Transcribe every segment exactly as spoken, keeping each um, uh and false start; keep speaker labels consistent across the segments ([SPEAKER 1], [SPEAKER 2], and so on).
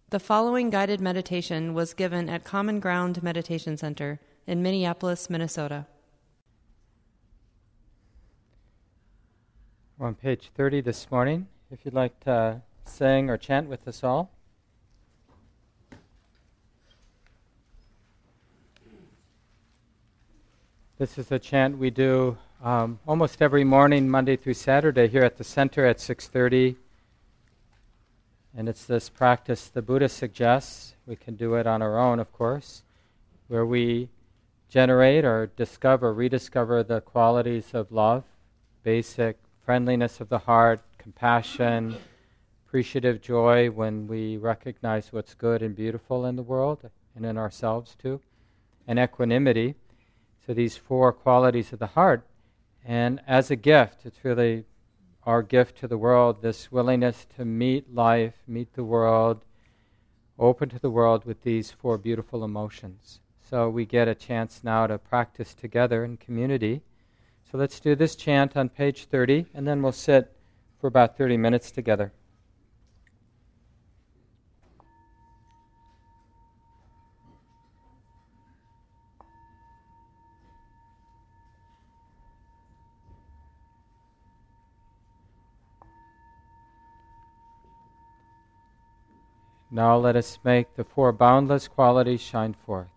[SPEAKER 1] The following guided meditation was given at Common Ground Meditation Center in Minneapolis, Minnesota.
[SPEAKER 2] We're on page thirty this morning. If you'd like to sing or chant with us all. This is a chant we do um, almost every morning, Monday through Saturday, here at the center at six thirty. And it's this practice the Buddha suggests. We can do it on our own, of course, where we generate or discover, rediscover the qualities of love, basic friendliness of the heart, compassion, appreciative joy when we recognize what's good and beautiful in the world and in ourselves too, and equanimity. So these four qualities of the heart. And as a gift, it's really our gift to the world, this willingness to meet life, meet the world, open to the world with these four beautiful emotions. So we get a chance now to practice together in community. So let's do this chant on page thirty, and then we'll sit for about thirty minutes together. Now let us make the four boundless qualities shine forth.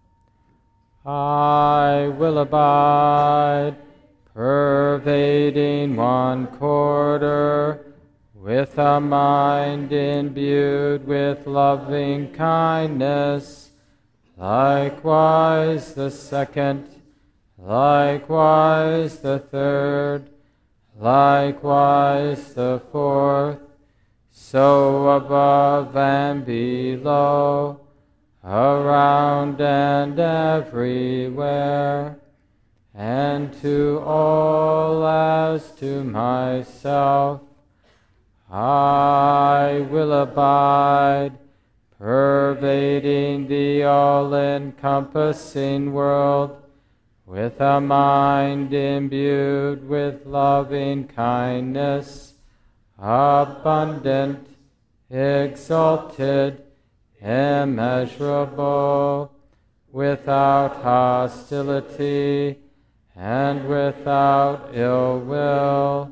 [SPEAKER 2] I will abide, pervading one quarter, with a mind imbued with loving kindness. Likewise the second, likewise the third, likewise the fourth, so above and below, around and everywhere, and to all as to myself, I will abide, pervading the all-encompassing world, with a mind imbued with loving kindness, abundant, exalted, immeasurable, without hostility and without ill will.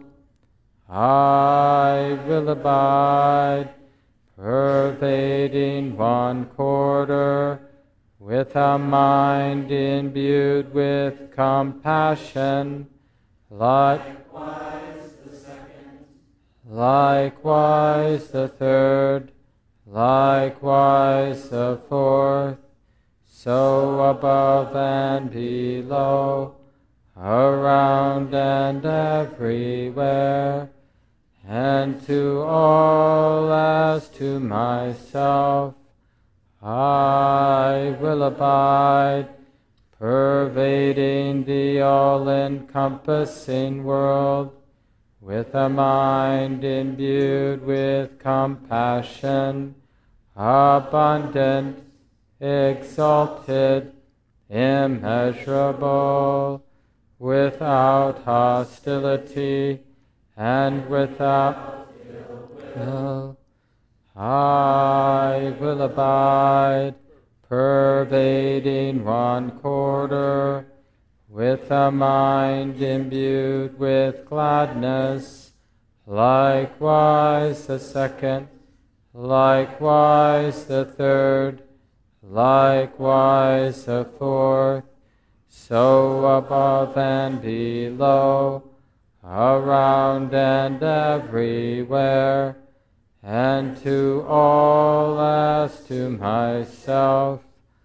[SPEAKER 2] I will abide, pervading one quarter, with a mind imbued with compassion, likewise the second, likewise the third, likewise the fourth, so above and below, around and everywhere, and to all as to myself, I will abide, pervading the all-encompassing world, with a mind imbued with compassion, abundant, exalted, immeasurable, without hostility and without ill will. I will abide, pervading one quarter, with a mind imbued with gladness, likewise the second, likewise the third, likewise the fourth, so above and below, around and everywhere, and to all as to myself,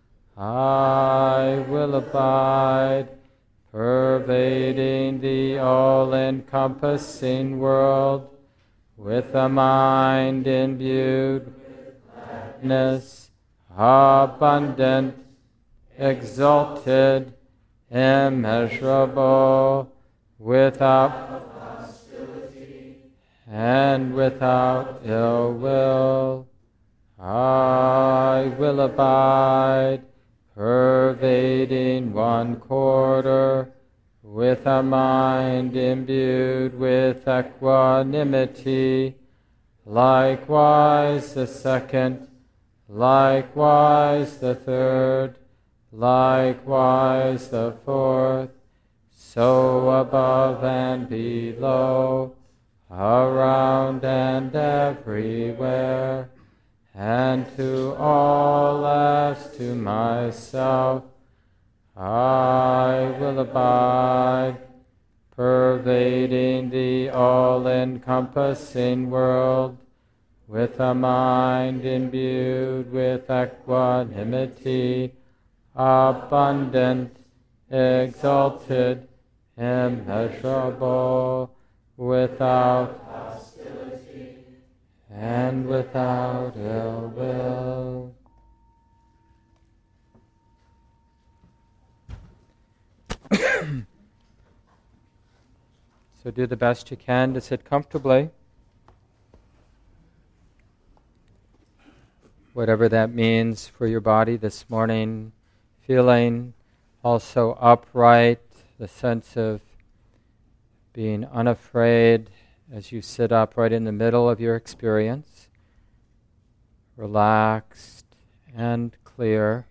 [SPEAKER 2] I will abide, pervading the all-encompassing world, with a mind imbued with gladness, abundant, exalted, immeasurable, without hostility and without ill will. I will abide, pervading one quarter, with a mind imbued with equanimity, likewise the second, likewise the third, likewise the fourth, so above and below, around and everywhere, and to all as to myself, I will abide, pervading the all-encompassing world, with a mind imbued with equanimity, abundant, exalted, immeasurable, without hostility and without ill will. So do the best you can to sit comfortably. Whatever that means for your body this morning, feeling also upright, the sense of being unafraid as you sit upright in the middle of your experience, relaxed and clear.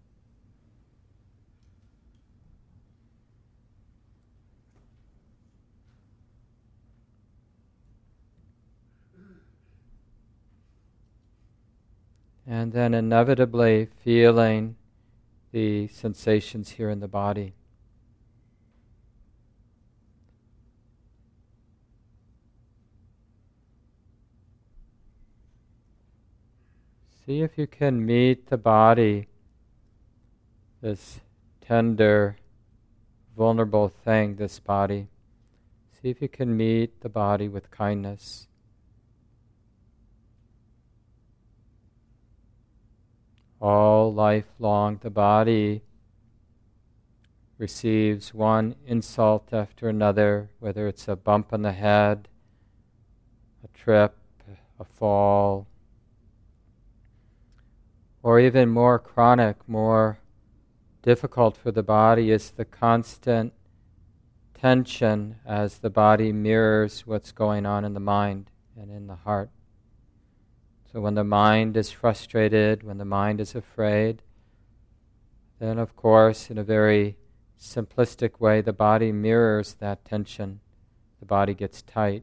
[SPEAKER 2] And then inevitably feeling the sensations here in the body. See if you can meet the body, this tender, vulnerable thing, this body. See if you can meet the body with kindness. All life long, the body receives one insult after another, whether it's a bump on the head, a trip, a fall, or even more chronic, more difficult for the body is the constant tension as the body mirrors what's going on in the mind and in the heart. So when the mind is frustrated, when the mind is afraid, then of course, in a very simplistic way, the body mirrors that tension. The body gets tight.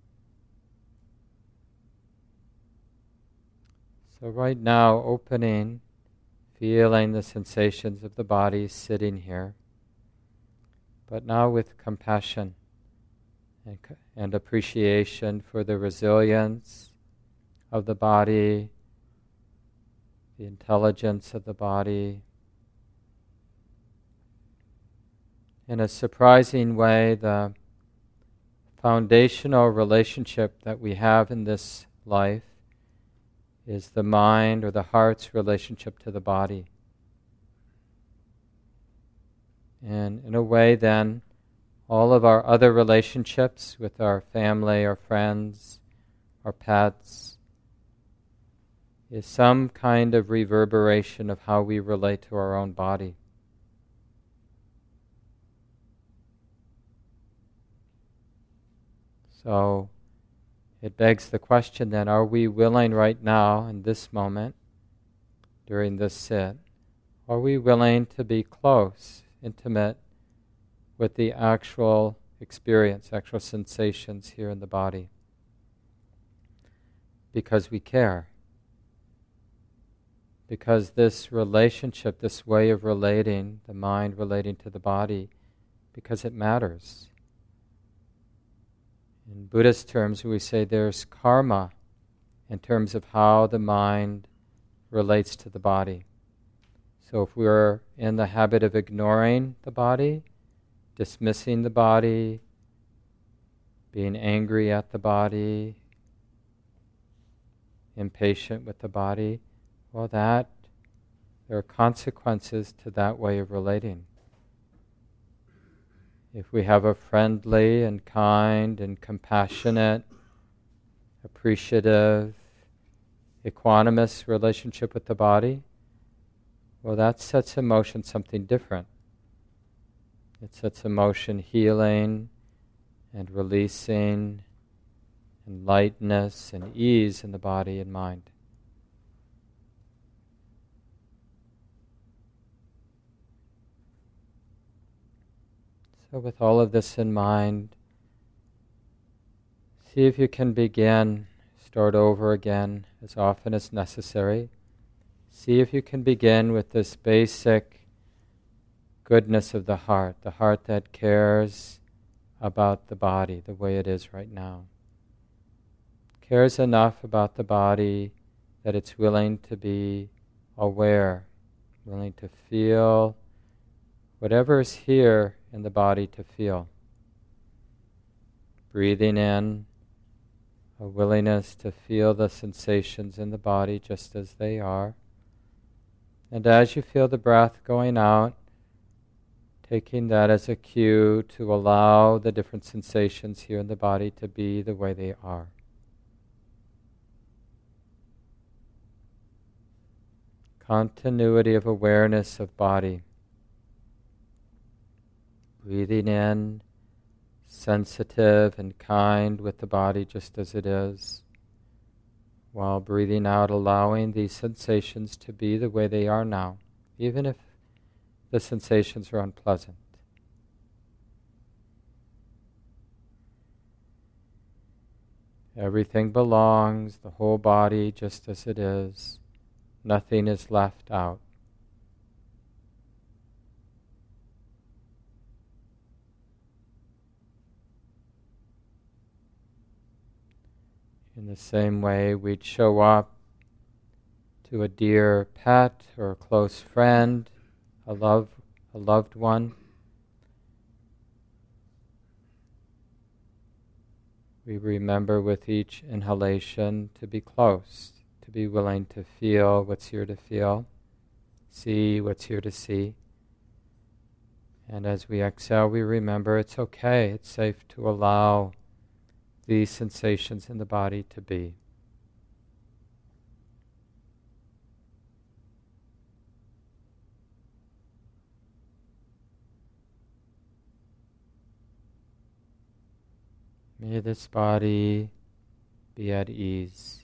[SPEAKER 2] So right now, opening, feeling the sensations of the body sitting here, but now with compassion and, and appreciation for the resilience of the body, the intelligence of the body. In a surprising way, the foundational relationship that we have in this life is the mind or the heart's relationship to the body. And in a way then, all of our other relationships with our family, our friends, our pets, is some kind of reverberation of how we relate to our own body. So it begs the question then, are we willing right now, in this moment, during this sit, are we willing to be close, intimate with the actual experience, actual sensations here in the body? Because we care. Because this relationship, this way of relating, the mind relating to the body, because it matters. In Buddhist terms, we say there's karma in terms of how the mind relates to the body. So if we're in the habit of ignoring the body, dismissing the body, being angry at the body, impatient with the body, well, that, there are consequences to that way of relating. If we have a friendly and kind and compassionate, appreciative, equanimous relationship with the body, well, that sets in motion something different. It sets in motion healing and releasing and lightness and ease in the body and mind. So with all of this in mind, see if you can begin, start over again as often as necessary. See if you can begin with this basic goodness of the heart, the heart that cares about the body the way it is right now. Cares enough about the body that it's willing to be aware, willing to feel whatever is here in the body to feel. Breathing in, a willingness to feel the sensations in the body just as they are. And as you feel the breath going out, taking that as a cue to allow the different sensations here in the body to be the way they are. Continuity of awareness of body. Breathing in, sensitive and kind with the body just as it is, while breathing out, allowing these sensations to be the way they are now, even if the sensations are unpleasant. Everything belongs, the whole body just as it is. Nothing is left out. In the same way we'd show up to a dear pet or a close friend, a love, a loved one. We remember with each inhalation to be close, to be willing to feel what's here to feel, see what's here to see. And as we exhale, we remember it's okay, it's safe to allow these sensations in the body to be. May this body be at ease.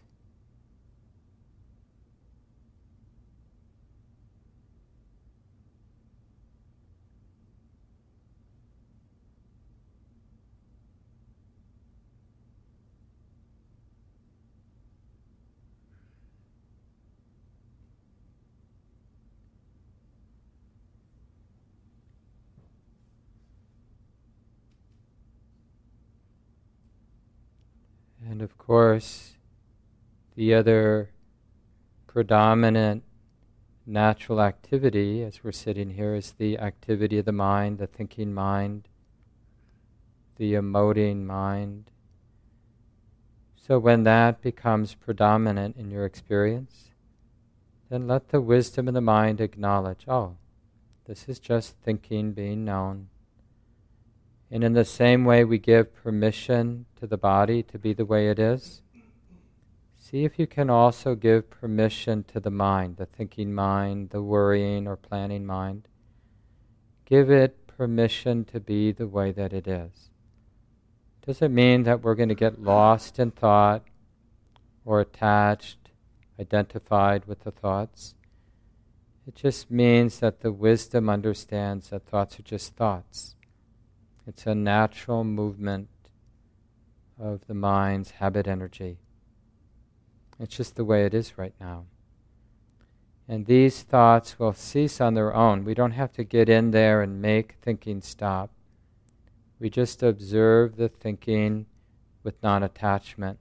[SPEAKER 2] And of course, the other predominant natural activity as we're sitting here is the activity of the mind, the thinking mind, the emoting mind. So when that becomes predominant in your experience, then let the wisdom of the mind acknowledge, oh, this is just thinking being known. And in the same way we give permission to the body to be the way it is, see if you can also give permission to the mind, the thinking mind, the worrying or planning mind. Give it permission to be the way that it is. Doesn't mean that we're going to get lost in thought or attached, identified with the thoughts. It just means that the wisdom understands that thoughts are just thoughts. It's a natural movement of the mind's habit energy. It's just the way it is right now. And these thoughts will cease on their own. We don't have to get in there and make thinking stop. We just observe the thinking with non-attachment.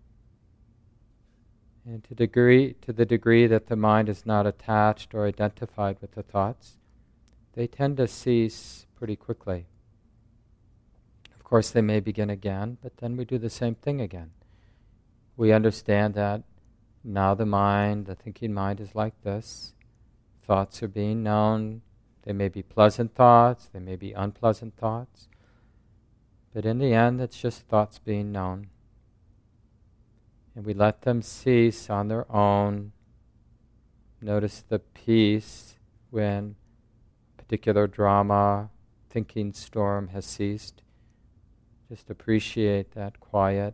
[SPEAKER 2] And to degree, to the degree that the mind is not attached or identified with the thoughts, they tend to cease pretty quickly. Of course, they may begin again, but then we do the same thing again. We understand that now the mind, the thinking mind is like this. Thoughts are being known. They may be pleasant thoughts, they may be unpleasant thoughts. But in the end, it's just thoughts being known. And we let them cease on their own. Notice the peace when a particular drama, thinking storm has ceased. Just appreciate that quiet.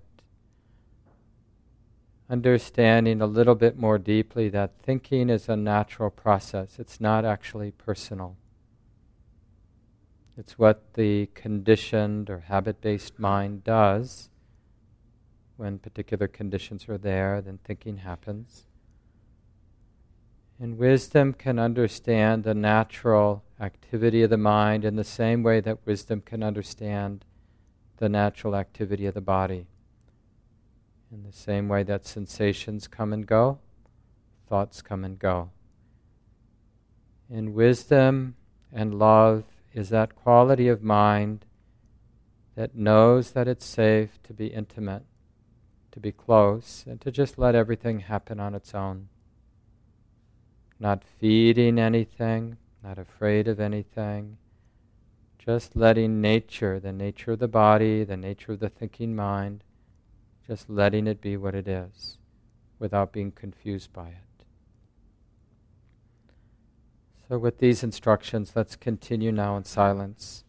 [SPEAKER 2] Understanding a little bit more deeply that thinking is a natural process. It's not actually personal. It's what the conditioned or habit-based mind does. When particular conditions are there, then thinking happens. And wisdom can understand the natural activity of the mind in the same way that wisdom can understand the natural activity of the body. In the same way that sensations come and go, thoughts come and go. And wisdom and love is that quality of mind that knows that it's safe to be intimate, to be close, and to just let everything happen on its own. Not feeding anything, not afraid of anything, just letting nature, the nature of the body, the nature of the thinking mind, just letting it be what it is, without being confused by it. So with these instructions, let's continue now in silence.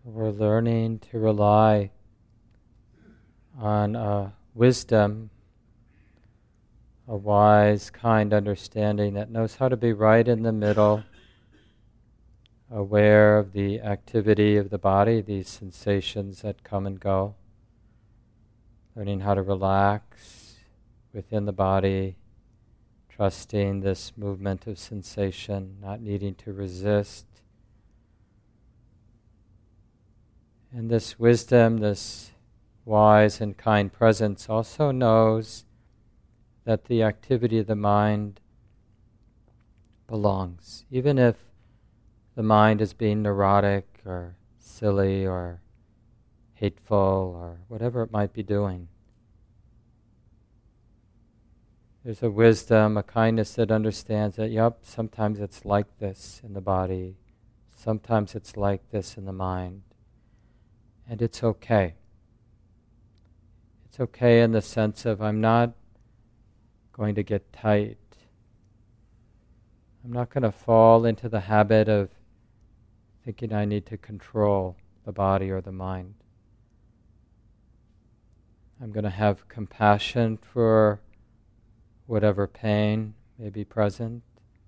[SPEAKER 2] We're learning to rely on uh, wisdom, a wise, kind understanding that knows how to be right in the middle, aware of the activity of the body, these sensations that come and go, learning how to relax within the body, trusting this movement of sensation, not needing to resist. And this wisdom, this wise and kind presence also knows that the activity of the mind belongs. Even if the mind is being neurotic or silly or hateful or whatever it might be doing, there's a wisdom, a kindness that understands that, yep, sometimes it's like this in the body, sometimes it's like this in the mind. And it's okay. It's okay in the sense of I'm not going to get tight. I'm not going to fall into the habit of thinking I need to control the body or the mind. I'm going to have compassion for whatever pain may be present.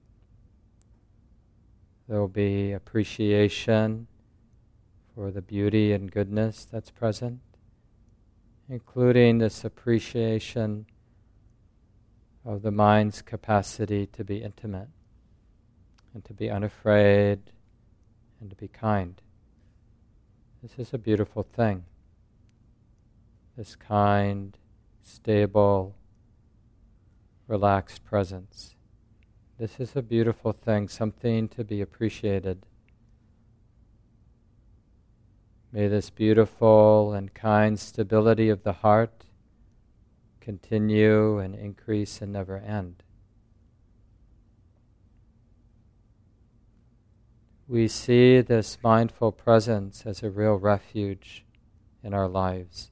[SPEAKER 2] There will be appreciation for the beauty and goodness that's present, including this appreciation of the mind's capacity to be intimate and to be unafraid and to be kind. This is a beautiful thing. This kind, stable, relaxed presence. This is a beautiful thing, something to be appreciated. May this beautiful and kind stability of the heart continue and increase and never end. We see this mindful presence as a real refuge in our lives.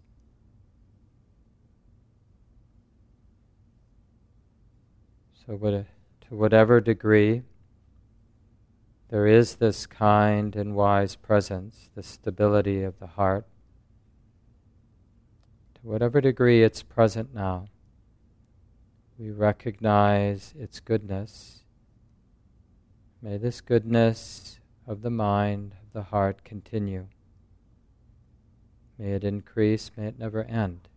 [SPEAKER 2] So what, to whatever degree there is this kind and wise presence, the stability of the heart, to whatever degree it's present now, we recognize its goodness. May this goodness of the mind, of the heart, continue. May it increase, may it never end.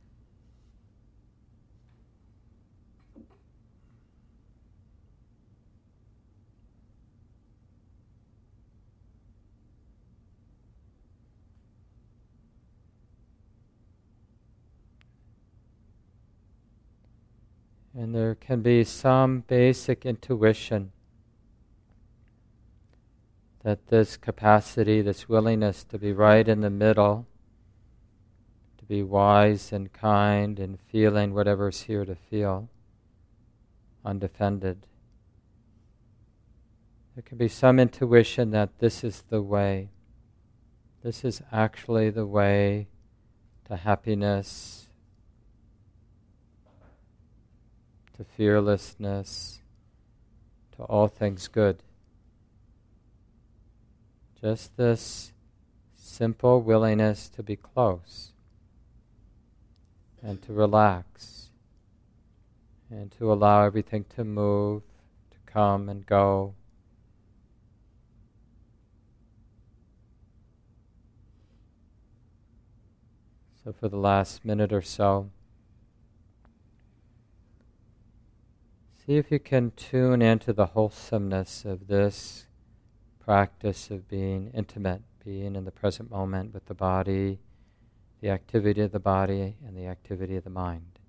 [SPEAKER 2] And there can be some basic intuition that this capacity, this willingness to be right in the middle, to be wise and kind and feeling whatever's here to feel, undefended. There can be some intuition that this is the way. This is actually the way to happiness, to fearlessness, to all things good. Just this simple willingness to be close and to relax and to allow everything to move, to come and go. So for the last minute or so, see if you can tune into the wholesomeness of this practice of being intimate, being in the present moment with the body, the activity of the body, and the activity of the mind.